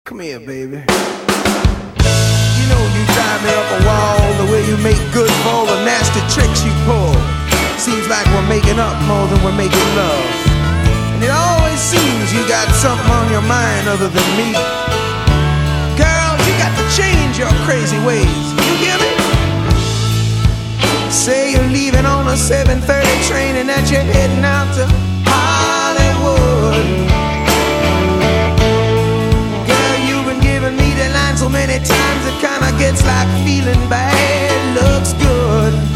Come here, baby. You know you drive me up a wall, the way you make good for all the nasty tricks you pull. Seems like we're making up more than we're making love. And it always seems you got something on your mind other than me. Girl, you got to change your crazy ways. You hear me? Say you're leaving on a 7:30 train and that you're heading out to Hollywood. Girl, you've been giving me the line so many times it kinda gets like feeling bad looks good.